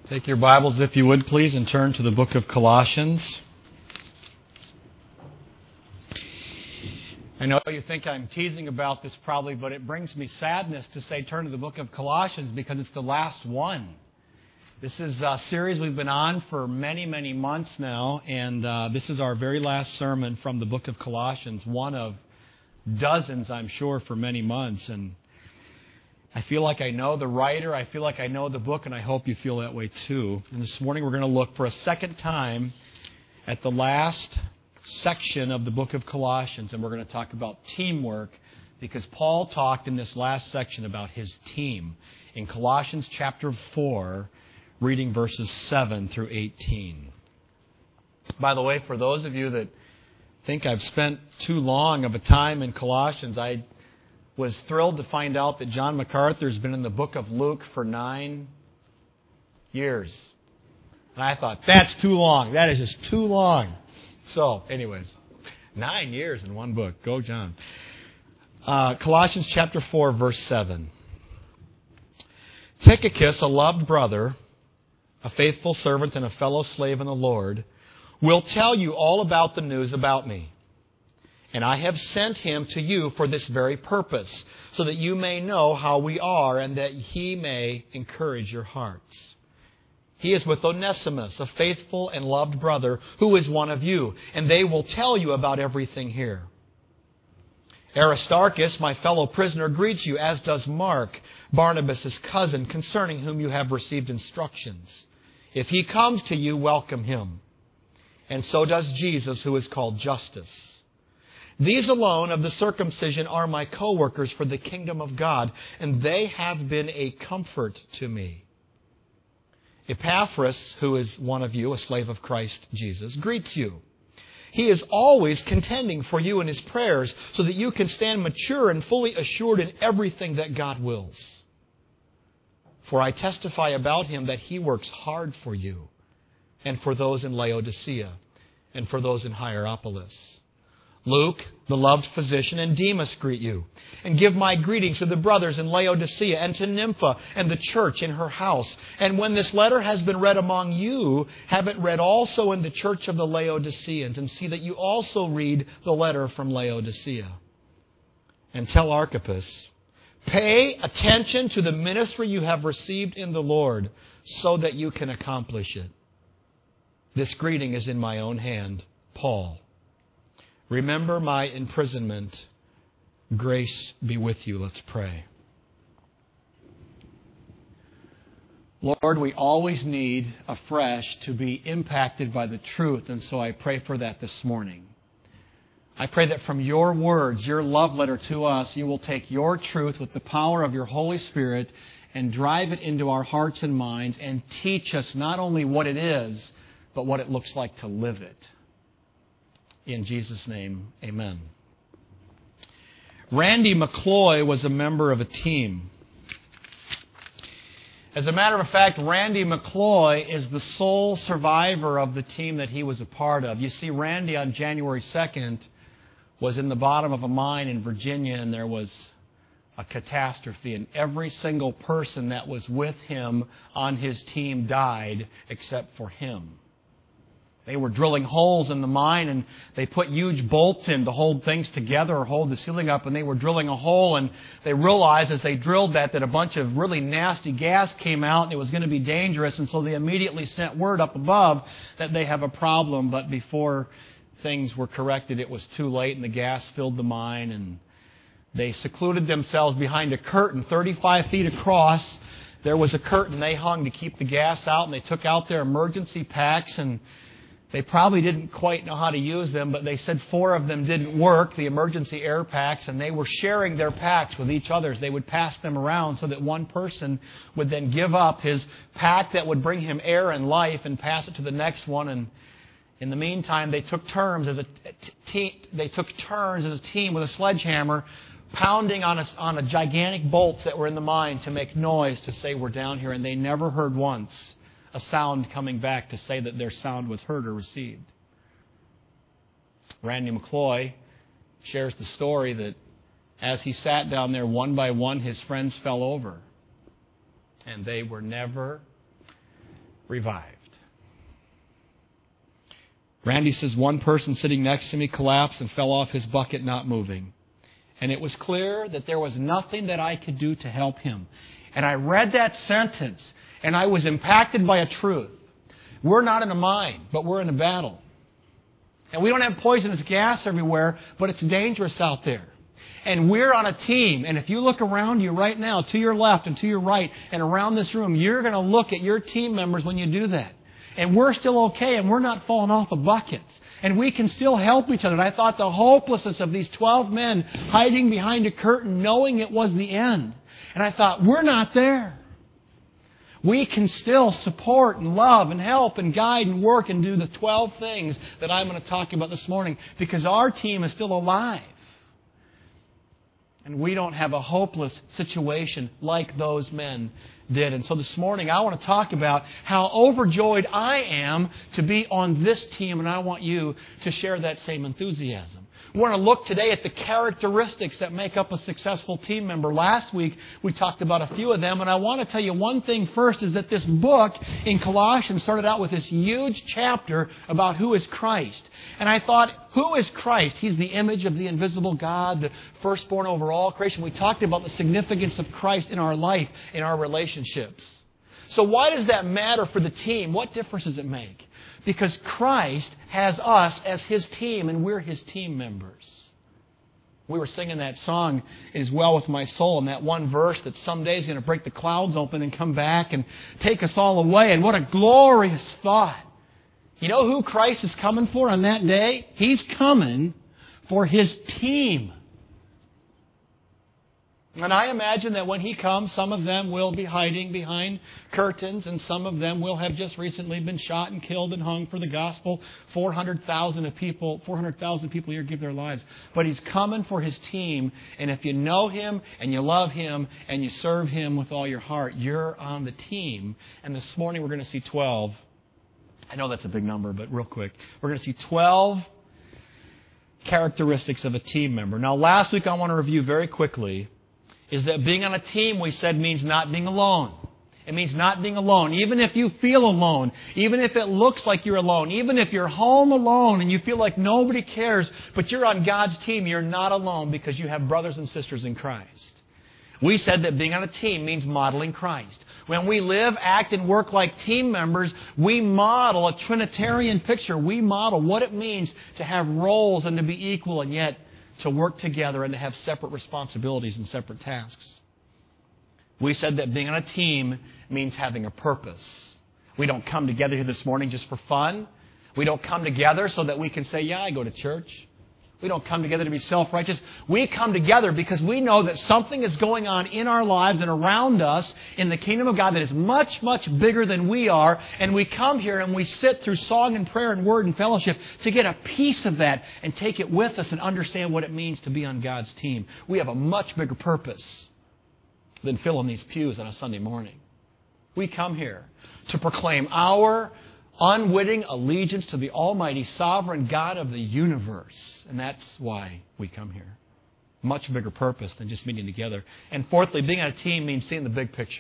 Take your Bibles, if you would, please, and turn to the book of Colossians. I know you think I'm teasing about this probably, but it brings me sadness to say turn to the book of Colossians because it's the last one. This is a series we've been on for many, many months now, and this is our very last sermon from the book of Colossians, one of dozens, I'm sure, for many months. And I feel like I know the writer, I feel like I know the book, and I hope you feel that way too. And this morning we're going to look for a second time at the last section of the book of Colossians, and we're going to talk about teamwork, because Paul talked in this last section about his team in Colossians chapter 4, reading verses 7 through 18. By the way, for those of you that think I've spent too long of a time in Colossians, I was thrilled to find out that John MacArthur's been in the book of Luke for 9 years. And I thought, that's too long. That is just too long. So, anyways, 9 years in one book. Go, John. Colossians chapter 4, verse 7. Tychicus, a loved brother, a faithful servant and a fellow slave in the Lord, will tell you all about the news about me. And I have sent him to you for this very purpose, so that you may know how we are and that he may encourage your hearts. He is with Onesimus, a faithful and loved brother, who is one of you, and they will tell you about everything here. Aristarchus, my fellow prisoner, greets you, as does Mark, Barnabas' cousin, concerning whom you have received instructions. If he comes to you, welcome him. And so does Jesus, who is called Justus. These alone of the circumcision are my co-workers for the kingdom of God, and they have been a comfort to me. Epaphras, who is one of you, a slave of Christ Jesus, greets you. He is always contending for you in his prayers, so that you can stand mature and fully assured in everything that God wills. For I testify about him that he works hard for you, and for those in Laodicea, and for those in Hierapolis. Luke, the loved physician, and Demas greet you, and give my greetings to the brothers in Laodicea and to Nympha and the church in her house. And when this letter has been read among you, have it read also in the church of the Laodiceans, and see that you also read the letter from Laodicea. And tell Archippus, pay attention to the ministry you have received in the Lord, so that you can accomplish it. This greeting is in my own hand, Paul. Remember my imprisonment. Grace be with you. Let's pray. Lord, we always need afresh to be impacted by the truth, and so I pray for that this morning. I pray that from your words, your love letter to us, you will take your truth with the power of your Holy Spirit and drive it into our hearts and minds and teach us not only what it is, but what it looks like to live it. In Jesus' name, amen. Randy McCloy was a member of a team. As a matter of fact, Randy McCloy is the sole survivor of the team that he was a part of. You see, Randy on January 2nd was in the bottom of a mine in Virginia, and there was a catastrophe, and every single person that was with him on his team died except for him. They were drilling holes in the mine, and they put huge bolts in to hold things together or hold the ceiling up, and they were drilling a hole, and they realized as they drilled that a bunch of really nasty gas came out and it was going to be dangerous, and so they immediately sent word up above that they have a problem. But before things were corrected, it was too late, and the gas filled the mine, and they secluded themselves behind a curtain 35 feet across. There was a curtain they hung to keep the gas out, and they took out their emergency packs, and they probably didn't quite know how to use them, but they said 4 of them didn't work, the emergency air packs, and they were sharing their packs with each other. They would pass them around so that one person would then give up his pack that would bring him air and life and pass it to the next one. And in the meantime, they took turns as a team with a sledgehammer, pounding on a gigantic bolts that were in the mine to make noise to say we're down here, and they never heard once a sound coming back to say that their sound was heard or received. Randy McCloy shares the story that as he sat down there, one by one, his friends fell over. And they were never revived. Randy says, one person sitting next to me collapsed and fell off his bucket, not moving. And it was clear that there was nothing that I could do to help him. And I read that sentence, and I was impacted by a truth. We're not in a mine, but we're in a battle. And we don't have poisonous gas everywhere, but it's dangerous out there. And we're on a team. And if you look around you right now, to your left and to your right and around this room, you're going to look at your team members when you do that. And we're still okay, and we're not falling off the buckets. And we can still help each other. And I thought the hopelessness of these 12 men hiding behind a curtain, knowing it was the end. And I thought, we're not there. We can still support and love and help and guide and work and do the 12 things that I'm going to talk about this morning, because our team is still alive. And we don't have a hopeless situation like those men did. And so this morning I want to talk about how overjoyed I am to be on this team, and I want you to share that same enthusiasm. We want to look today at the characteristics that make up a successful team member. Last week we talked about a few of them, and I want to tell you one thing first, is that this book in Colossians started out with this huge chapter about who is Christ. And I thought, who is Christ? He's the image of the invisible God, the firstborn over all creation. We talked about the significance of Christ in our life, in our relationships. So why does that matter for the team? What difference does it make? Because Christ has us as His team, and we're His team members. We were singing that song, It Is Well With My Soul, and that one verse that someday is going to break the clouds open and come back and take us all away. And what a glorious thought. You know who Christ is coming for on that day? He's coming for His team. And I imagine that when He comes, some of them will be hiding behind curtains, and some of them will have just recently been shot and killed and hung for the gospel. 400,000 people here give their lives. But He's coming for His team, and if you know Him and you love Him and you serve Him with all your heart, you're on the team. And this morning we're going to see 12. I know that's a big number, but real quick. We're going to see 12 characteristics of a team member. Now, last week I want to review very quickly is that being on a team, we said, means not being alone. It means not being alone. Even if you feel alone, even if it looks like you're alone, even if you're home alone and you feel like nobody cares, but you're on God's team, you're not alone because you have brothers and sisters in Christ. We said that being on a team means modeling Christ. When we live, act, and work like team members, we model a Trinitarian picture. We model what it means to have roles and to be equal, and yet to work together and to have separate responsibilities and separate tasks. We said that being on a team means having a purpose. We don't come together here this morning just for fun. We don't come together so that we can say, yeah, I go to church. We don't come together to be self-righteous. We come together because we know that something is going on in our lives and around us in the kingdom of God that is much, much bigger than we are. And we come here and we sit through song and prayer and word and fellowship to get a piece of that and take it with us and understand what it means to be on God's team. We have a much bigger purpose than filling these pews on a Sunday morning. We come here to proclaim our unwitting allegiance to the almighty sovereign God of the universe. And that's why we come here. Much bigger purpose than just meeting together. And fourthly, being on a team means seeing the big picture.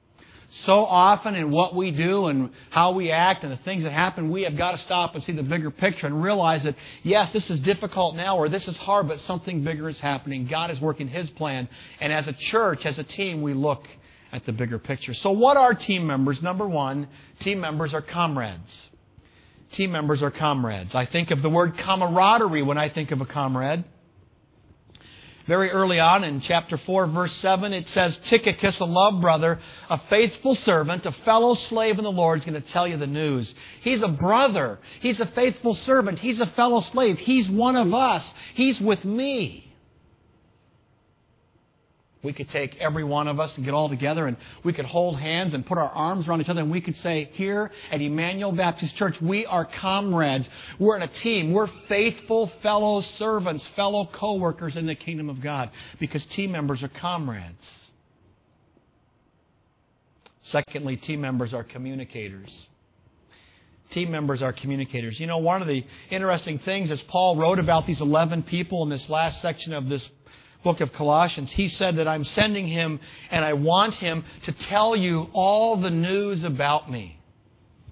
So often in what we do and how we act and the things that happen, we have got to stop and see the bigger picture and realize that, yes, this is difficult now or this is hard, but something bigger is happening. God is working His plan. And as a church, as a team, we look at the bigger picture. So what are team members? Number one, team members are comrades. Team members are comrades. I think of the word camaraderie when I think of a comrade. Very early on in chapter 4, verse 7, it says, Tychicus, a loved brother, a faithful servant, a fellow slave in the Lord, is going to tell you the news. He's a brother. He's a faithful servant. He's a fellow slave. He's one of us. He's with me. We could take every one of us and get all together and we could hold hands and put our arms around each other and we could say, here at Emmanuel Baptist Church, we are comrades. We're in a team. We're faithful fellow servants, fellow co-workers in the kingdom of God because team members are comrades. Secondly, team members are communicators. Team members are communicators. You know, one of the interesting things as Paul wrote about these 11 people in this last section of this book of Colossians, he said that I'm sending him and I want him to tell you all the news about me.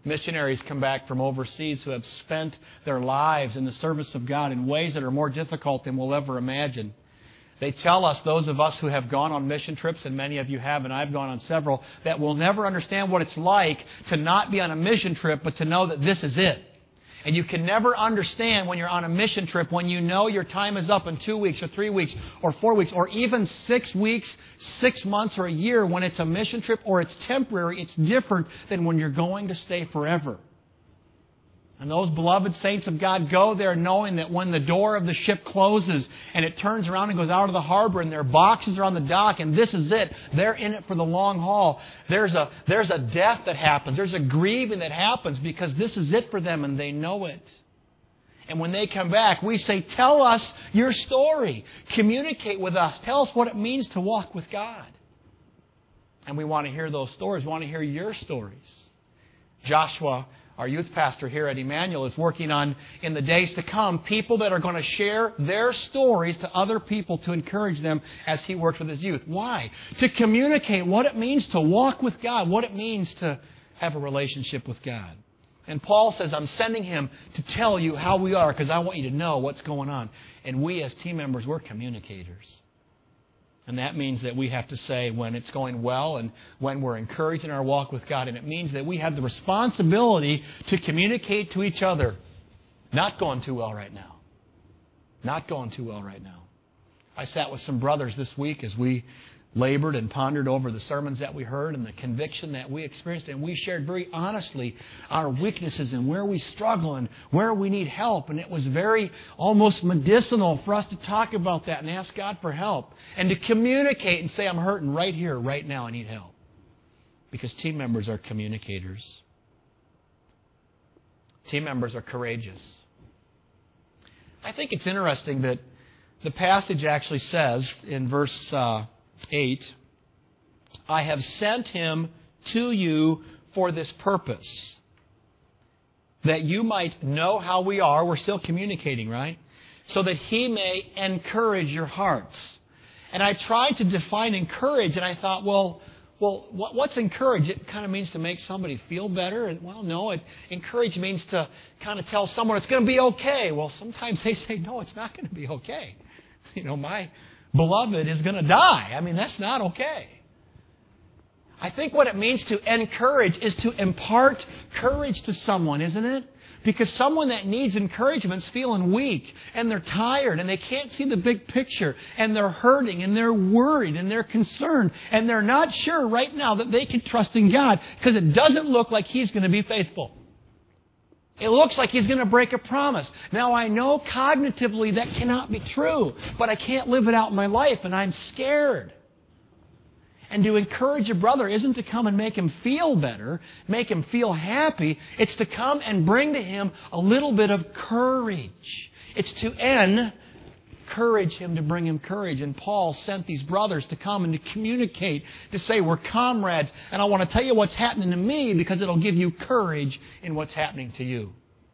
Missionaries come back from overseas who have spent their lives in the service of God in ways that are more difficult than we'll ever imagine. They tell us, those of us who have gone on mission trips, and many of you have, and I've gone on several, that we'll never understand what it's like to not be on a mission trip, but to know that this is it. And you can never understand when you're on a mission trip, when you know your time is up in 2 weeks or 3 weeks or 4 weeks or even 6 weeks, 6 months or a year. When it's a mission trip or it's temporary, it's different than when you're going to stay forever. And those beloved saints of God go there knowing that when the door of the ship closes and it turns around and goes out of the harbor and their boxes are on the dock and this is it, they're in it for the long haul. There's a death that happens. There's a grieving that happens because this is it for them and they know it. And when they come back, we say, tell us your story. Communicate with us. Tell us what it means to walk with God. And we want to hear those stories. We want to hear your stories. Joshua, our youth pastor here at Emmanuel, is working on, in the days to come, people that are going to share their stories to other people to encourage them as he works with his youth. Why? To communicate what it means to walk with God, what it means to have a relationship with God. And Paul says, I'm sending him to tell you how we are because I want you to know what's going on. And we as team members, we're communicators. And that means that we have to say when it's going well and when we're encouraged in our walk with God. And it means that we have the responsibility to communicate to each other. Not going too well right now. Not going too well right now. I sat with some brothers this week as we labored and pondered over the sermons that we heard and the conviction that we experienced. And we shared very honestly our weaknesses and where we struggle and where we need help. And it was very almost medicinal for us to talk about that and ask God for help. And to communicate and say, I'm hurting right here, right now, I need help. Because team members are communicators. Team members are courageous. I think it's interesting that the passage actually says in verse 8, I have sent him to you for this purpose, that you might know how we are. We're still communicating, right? So that he may encourage your hearts. And I tried to define encourage, and I thought, well, what's encourage? It kind of means to make somebody feel better. And well, no, encourage means to kind of tell someone it's going to be okay. Well, sometimes they say, no, it's not going to be okay. My beloved is going to die. I mean, that's not okay. I think what it means to encourage is to impart courage to someone, isn't it? Because someone that needs encouragement is feeling weak and they're tired and they can't see the big picture and they're hurting and they're worried and they're concerned and they're not sure right now that they can trust in God because it doesn't look like He's going to be faithful. It looks like He's going to break a promise. Now, I know cognitively that cannot be true, but I can't live it out in my life, and I'm scared. And to encourage a brother isn't to come and make him feel better, make him feel happy. It's to come and bring to him a little bit of courage. It's to encourage him, to bring him courage. And Paul sent these brothers to come and to communicate, to say, we're comrades, and I want to tell you what's happening to me because it'll give you courage in what's happening to you.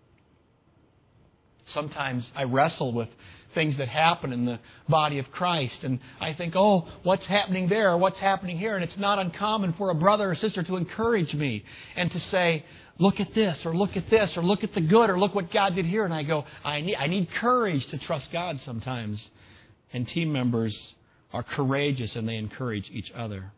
Sometimes I wrestle with things that happen in the body of Christ, and I think, oh, what's happening there, what's happening here? And it's not uncommon for a brother or sister to encourage me and to say, look at this, or look at this, or look at the good, or look what God did here. And I go, I need courage to trust God sometimes. And team members are courageous and they encourage each other.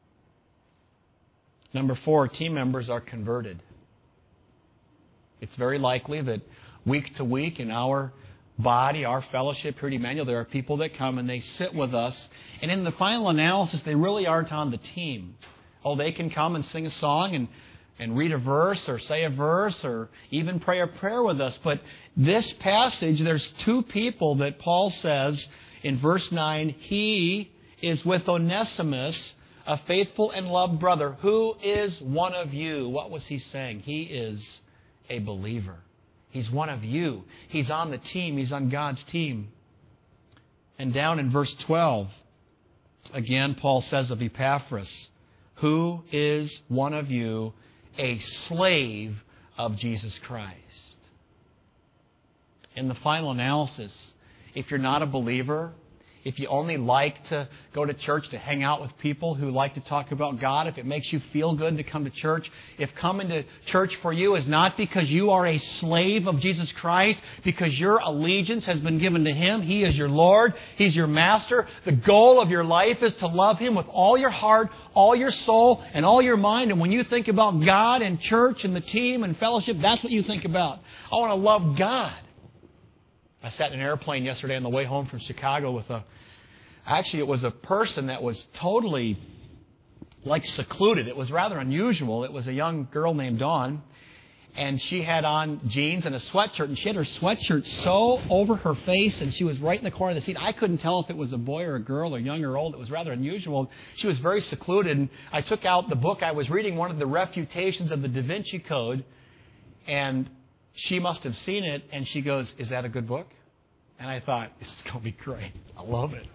Number 4, team members are converted. It's very likely that week to week in our body, our fellowship here at Emmanuel, there are people that come and they sit with us, and in the final analysis, they really aren't on the team. Oh, they can come and sing a song and read a verse or say a verse or even pray a prayer with us. But this passage, there's 2 people that Paul says in verse 9, he is with Onesimus, a faithful and loved brother, who is one of you. What was he saying? He is a believer. He's one of you. He's on the team. He's on God's team. And down in verse 12, again, Paul says of Epaphras, who is one of you, a slave of Jesus Christ. In the final analysis, if you're not a believer, if you only like to go to church to hang out with people who like to talk about God, if it makes you feel good to come to church, if coming to church for you is not because you are a slave of Jesus Christ, because your allegiance has been given to Him, He is your Lord, He's your Master, the goal of your life is to love Him with all your heart, all your soul, and all your mind. And when you think about God and church and the team and fellowship, that's what you think about. I want to love God. I sat in an airplane yesterday on the way home from Chicago with it was a person that was totally like secluded. It was rather unusual. It was a young girl named Dawn, and she had on jeans and a sweatshirt, and she had her sweatshirt so over her face, and she was right in the corner of the seat. I couldn't tell if it was a boy or a girl or young or old. It was rather unusual. She was very secluded, and I took out the book I was reading, one of the refutations of the Da Vinci Code, and she must have seen it, and she goes, "Is that a good book?" And I thought, this is going to be great. I love it.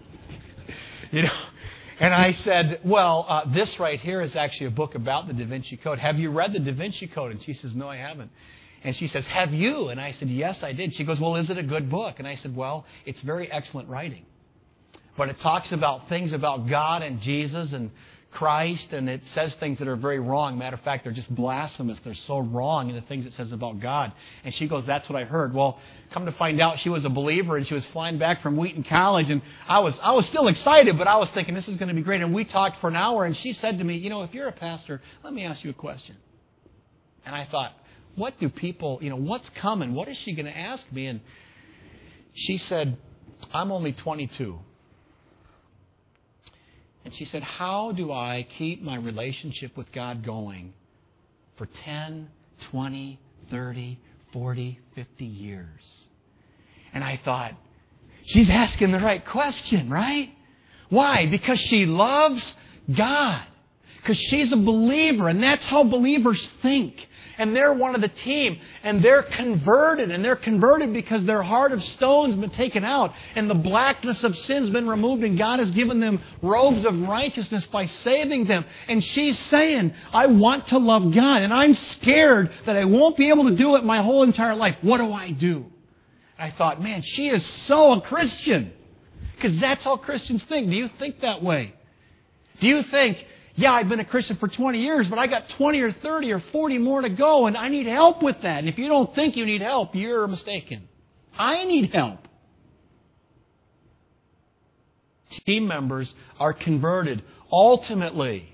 And I said, well, this right here is actually a book about the Da Vinci Code. Have you read the Da Vinci Code? And she says, no, I haven't. And she says, have you? And I said, yes, I did. She goes, well, is it a good book? And I said, well, it's very excellent writing. But it talks about things about God and Jesus and Christ, and it says things that are very wrong. Matter of fact, they're just blasphemous. They're so wrong in the things it says about God. And she goes, that's what I heard. Well, come to find out, she was a believer, and she was flying back from Wheaton College, and I was still excited, but I was thinking, this is going to be great. And we talked for an hour, and she said to me, if you're a pastor, let me ask you a question. And I thought, what do people, what's coming? What is she going to ask me? And she said, I'm only 22. And she said, how do I keep my relationship with God going for 10, 20, 30, 40, 50 years? And I thought, she's asking the right question, right? Why? Because she loves God. Because she's a believer, and that's how believers think. And they're one of the team, and they're converted. And they're converted because their heart of stone's been taken out, and the blackness of sin's been removed, and God has given them robes of righteousness by saving them. And she's saying, I want to love God, and I'm scared that I won't be able to do it my whole entire life. What do I do? I thought, man, she is so a Christian. Because that's how Christians think. Do you think that way? Do you think, yeah, I've been a Christian for 20 years, but I got 20 or 30 or 40 more to go, and I need help with that. And if you don't think you need help, you're mistaken. I need help. Team members are converted ultimately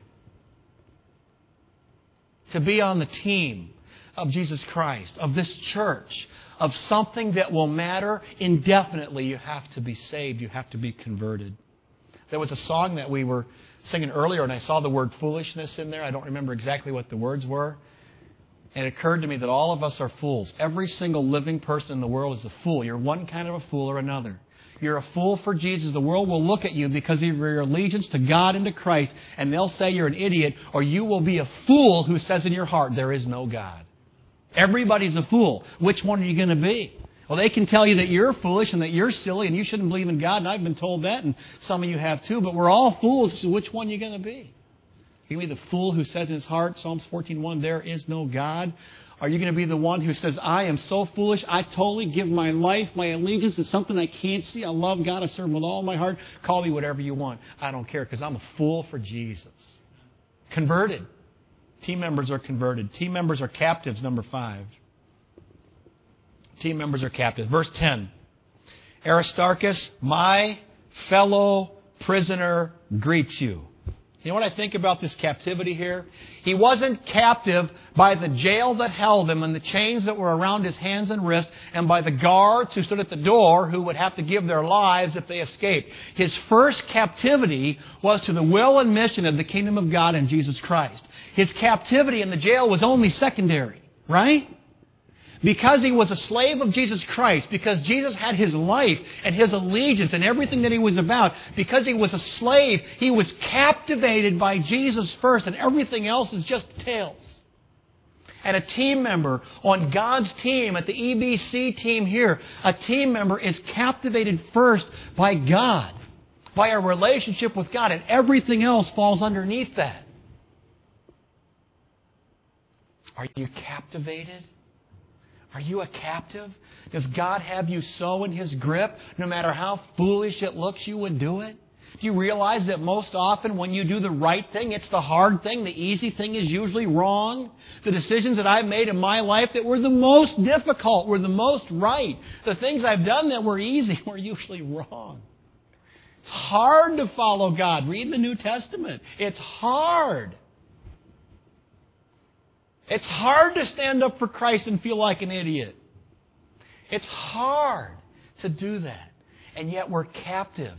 to be on the team of Jesus Christ, of this church, of something that will matter indefinitely. You have to be saved. You have to be converted. There was a song that we were singing earlier, and I saw the word foolishness in there. I don't remember exactly what the words were. And it occurred to me that all of us are fools. Every single living person in the world is a fool. You're one kind of a fool or another. You're a fool for Jesus. The world will look at you because of your allegiance to God and to Christ, and they'll say you're an idiot, or you will be a fool who says in your heart, there is no God. Everybody's a fool. Which one are you going to be? Well, they can tell you that you're foolish and that you're silly and you shouldn't believe in God, and I've been told that, and some of you have too, but we're all fools, so which one are you going to be? Are you going to be the fool who says in his heart, Psalms 14:1, there is no God? Are you going to be the one who says, I am so foolish, I totally give my life, my allegiance to something I can't see, I love God, I serve Him with all my heart, call me whatever you want. I don't care because I'm a fool for Jesus. Converted. Team members are converted. Team members are captives, number 5. Team members are captive. Verse 10. Aristarchus, my fellow prisoner, greets you. You know what I think about this captivity here? He wasn't captive by the jail that held him and the chains that were around his hands and wrists and by the guards who stood at the door who would have to give their lives if they escaped. His first captivity was to the will and mission of the kingdom of God in Jesus Christ. His captivity in the jail was only secondary, right? Because he was a slave of Jesus Christ, because Jesus had His life and His allegiance and everything that He was about, because he was a slave, he was captivated by Jesus first, and everything else is just tails. And a team member on God's team, at the EBC team here, a team member is captivated first by God, by a relationship with God, and everything else falls underneath that. Are you captivated? Are you a captive? Does God have you so in His grip, no matter how foolish it looks, you would do it? Do you realize that most often when you do the right thing, it's the hard thing? The easy thing is usually wrong? The decisions that I've made in my life that were the most difficult were the most right. The things I've done that were easy were usually wrong. It's hard to follow God. Read the New Testament. It's hard. It's hard to stand up for Christ and feel like an idiot. It's hard to do that. And yet we're captive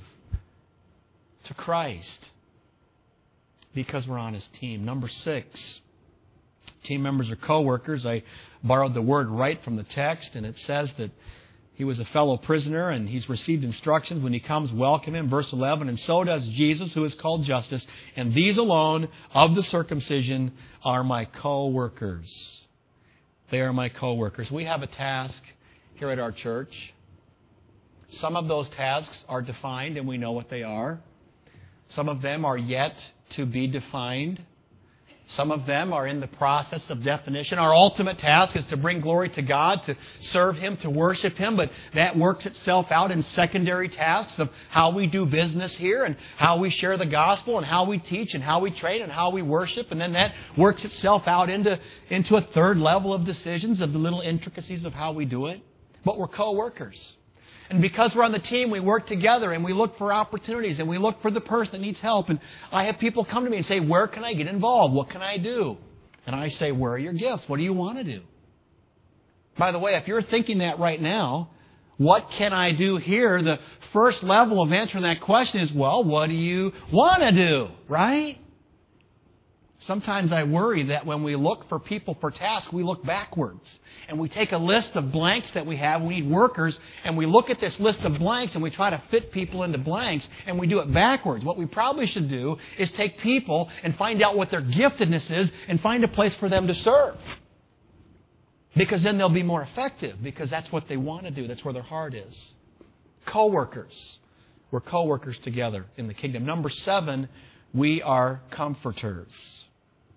to Christ because we're on His team. Number 6, team members are co-workers. I borrowed the word right from the text, and it says that he was a fellow prisoner and he's received instructions. When he comes, welcome him. Verse 11, and so does Jesus, who is called Justus, and these alone of the circumcision are my co-workers. They are my co-workers. We have a task here at our church. Some of those tasks are defined and we know what they are. Some of them are yet to be defined. Some of them are in the process of definition. Our ultimate task is to bring glory to God, to serve Him, to worship Him, but that works itself out in secondary tasks of how we do business here and how we share the gospel and how we teach and how we train and how we worship, and then that works itself out into a third level of decisions of the little intricacies of how we do it. But we're co-workers. And because we're on the team, we work together and we look for opportunities and we look for the person that needs help. And I have people come to me and say, where can I get involved? What can I do? And I say, where are your gifts? What do you want to do? By the way, if you're thinking that right now, what can I do here? The first level of answering that question is, well, what do you want to do? Right? Sometimes I worry that when we look for people for tasks, we look backwards. And we take a list of blanks that we have. We need workers. And we look at this list of blanks and we try to fit people into blanks. And we do it backwards. What we probably should do is take people and find out what their giftedness is and find a place for them to serve. Because then they'll be more effective. Because that's what they want to do. That's where their heart is. Co-workers. We're co-workers together in the kingdom. Number 7, we are comforters.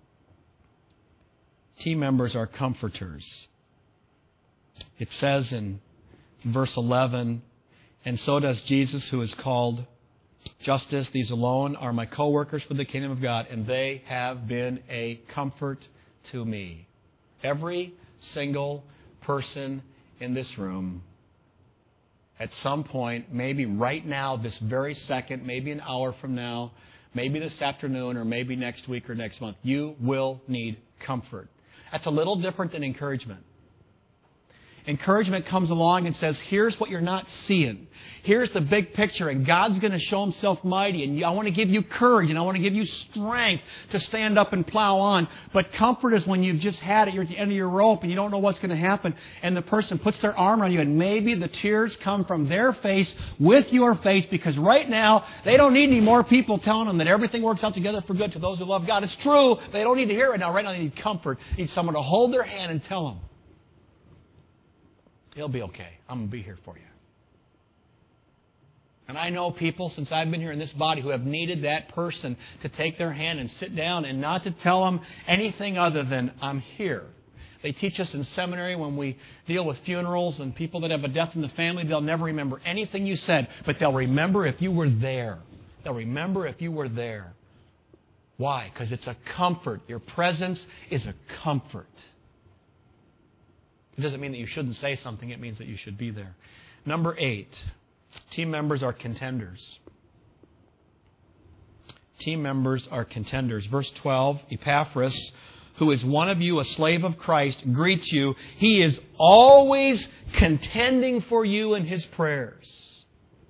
Team members are comforters. It says in verse 11, and so does Jesus, who is called Justus. These alone are my co-workers for the kingdom of God, and they have been a comfort to me. Every single person in this room, at some point, maybe right now, this very second, maybe an hour from now, maybe this afternoon, or maybe next week or next month, you will need comfort. That's a little different than encouragement. Encouragement comes along and says, here's what you're not seeing. Here's the big picture, and God's going to show Himself mighty, and I want to give you courage, and I want to give you strength to stand up and plow on. But comfort is when you've just had it, you're at the end of your rope, and you don't know what's going to happen, and the person puts their arm around you, and maybe the tears come from their face with your face, because right now, they don't need any more people telling them that everything works out together for good to those who love God. It's true. They don't need to hear it now. Right now, they need comfort. They need someone to hold their hand and tell them, it'll be okay. I'm going to be here for you. And I know people, since I've been here in this body, who have needed that person to take their hand and sit down and not to tell them anything other than, I'm here. They teach us in seminary when we deal with funerals and people that have a death in the family, they'll never remember anything you said, but they'll remember if you were there. They'll remember if you were there. Why? Because it's a comfort. Your presence is a comfort. It doesn't mean that you shouldn't say something. It means that you should be there. Number 8, team members are contenders. Team members are contenders. Verse 12, Epaphras, who is one of you, a slave of Christ, greets you. He is always contending for you in his prayers.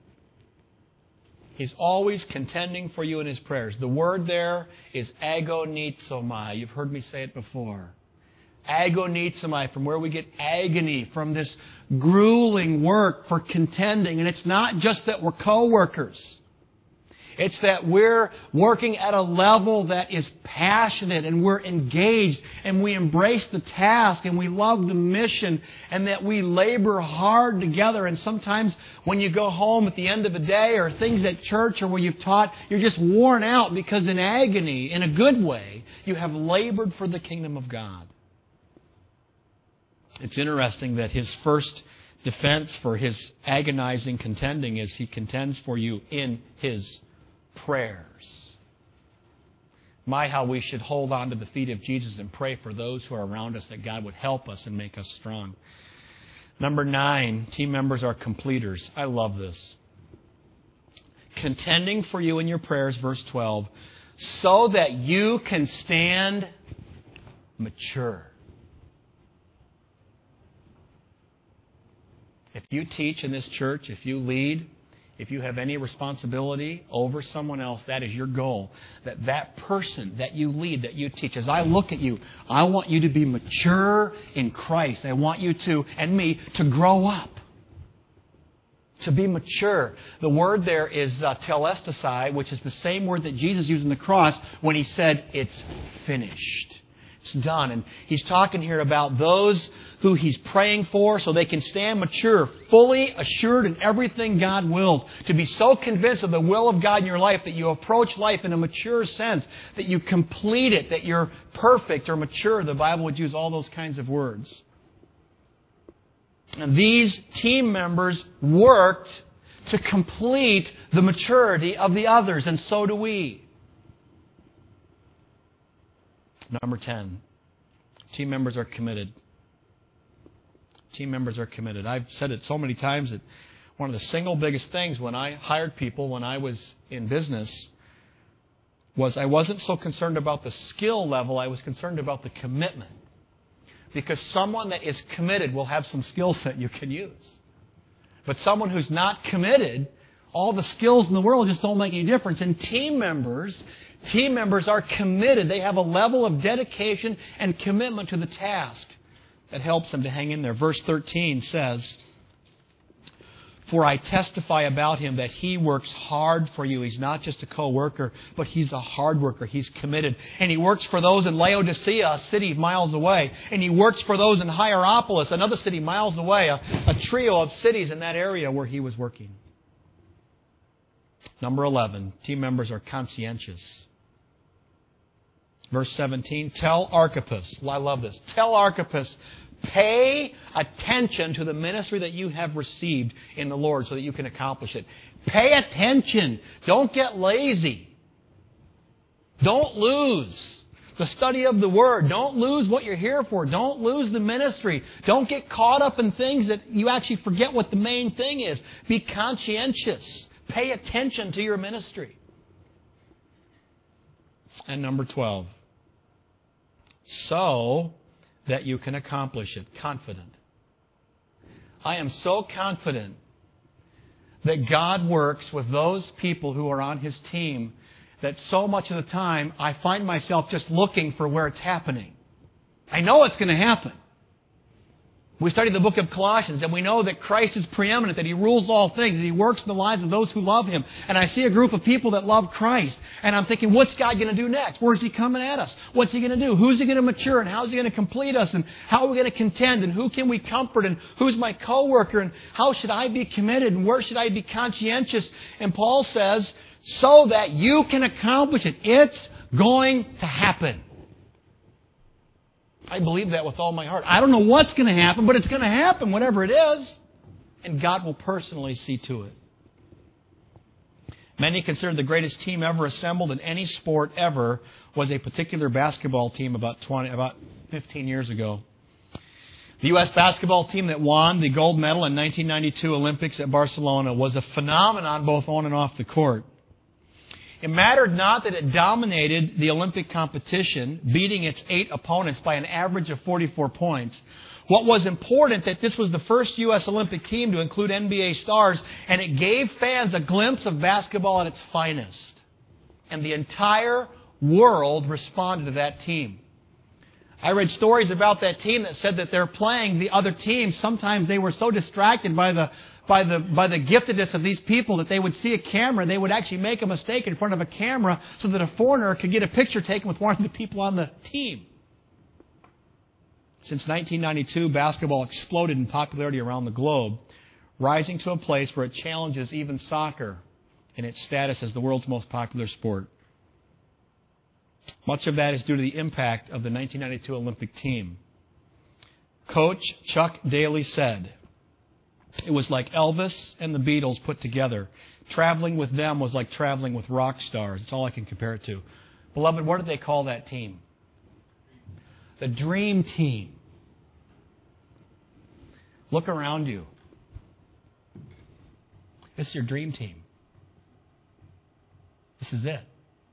He's always contending for you in his prayers. The word there is agonizomai. You've heard me say it before. Agonizomai, from where we get agony, from this grueling work for contending. And it's not just that we're co-workers. It's that we're working at a level that is passionate and we're engaged and we embrace the task and we love the mission and that we labor hard together. And sometimes when you go home at the end of the day or things at church or where you've taught, you're just worn out because in agony, in a good way, you have labored for the kingdom of God. It's interesting that his first defense for his agonizing contending is he contends for you in his prayers. My, how we should hold on to the feet of Jesus and pray for those who are around us, that God would help us and make us strong. Number 9, team members are completers. I love this. Contending for you in your prayers, verse 12, so that you can stand mature. If you teach in this church, if you lead, if you have any responsibility over someone else, that is your goal. That person that you lead, that you teach. As I look at you, I want you to be mature in Christ. I want you to, and me, to grow up. To be mature. The word there is telestai, which is the same word that Jesus used on the cross when He said, it's finished. It's done. And He's talking here about those who He's praying for so they can stand mature, fully assured in everything God wills. To be so convinced of the will of God in your life that you approach life in a mature sense, that you complete it, that you're perfect or mature. The Bible would use all those kinds of words. And these team members worked to complete the maturity of the others, and so do we. Number 10, team members are committed. Team members are committed. I've said it so many times that one of the single biggest things when I hired people when I was in business was I wasn't so concerned about the skill level, I was concerned about the commitment. Because someone that is committed will have some skills that you can use. But someone who's not committed, all the skills in the world just don't make any difference. And team members are committed. They have a level of dedication and commitment to the task that helps them to hang in there. Verse 13 says, for I testify about him that he works hard for you. He's not just a co-worker, but he's a hard worker. He's committed. And he works for those in Laodicea, a city miles away. And he works for those in Hierapolis, another city miles away, a trio of cities in that area where he was working. Number 11, team members are conscientious. Verse 17, tell Archippus. I love this. Tell Archippus, pay attention to the ministry that you have received in the Lord so that you can accomplish it. Pay attention. Don't get lazy. Don't lose the study of the Word. Don't lose what you're here for. Don't lose the ministry. Don't get caught up in things that you actually forget what the main thing is. Be conscientious. Pay attention to your ministry. And number 12, so that you can accomplish it. Confident. I am so confident that God works with those people who are on His team that so much of the time I find myself just looking for where it's happening. I know it's going to happen. We study the book of Colossians and we know that Christ is preeminent, that He rules all things, that He works in the lives of those who love Him. And I see a group of people that love Christ. And I'm thinking, what's God going to do next? Where's He coming at us? What's He going to do? Who's He going to mature? And how's He going to complete us? And how are we going to contend? And who can we comfort? And who's my co-worker? And how should I be committed? And where should I be conscientious? And Paul says, so that you can accomplish it. It's going to happen. I believe that with all my heart. I don't know what's going to happen, but it's going to happen, whatever it is. And God will personally see to it. Many consider the greatest team ever assembled in any sport ever was a particular basketball team about 15 years ago. The U.S. basketball team that won the gold medal in 1992 Olympics at Barcelona was a phenomenon both on and off the court. It mattered not that it dominated the Olympic competition, beating its 8 opponents by an average of 44 points. What was important that this was the first U.S. Olympic team to include NBA stars, and it gave fans a glimpse of basketball at its finest. And the entire world responded to that team. I read stories about that team that said that they're playing the other team. Sometimes they were so distracted by the giftedness of these people that they would see a camera and they would actually make a mistake in front of a camera so that a foreigner could get a picture taken with one of the people on the team. Since 1992, basketball exploded in popularity around the globe, rising to a place where it challenges even soccer in its status as the world's most popular sport. Much of that is due to the impact of the 1992 Olympic team. Coach Chuck Daly said, it was like Elvis and the Beatles put together. Traveling with them was like traveling with rock stars. That's all I can compare it to. Beloved, what do they call that team? The Dream Team. Look around you. This is your dream team. This is it.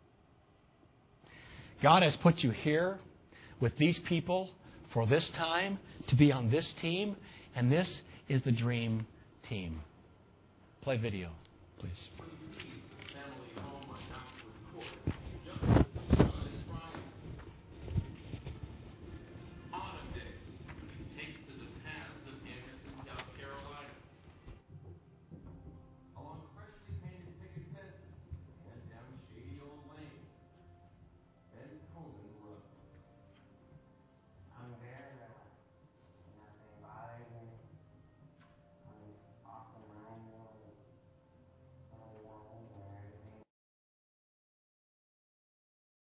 God has put you here with these people for this time to be on this team, and this is the dream team. Play video, please.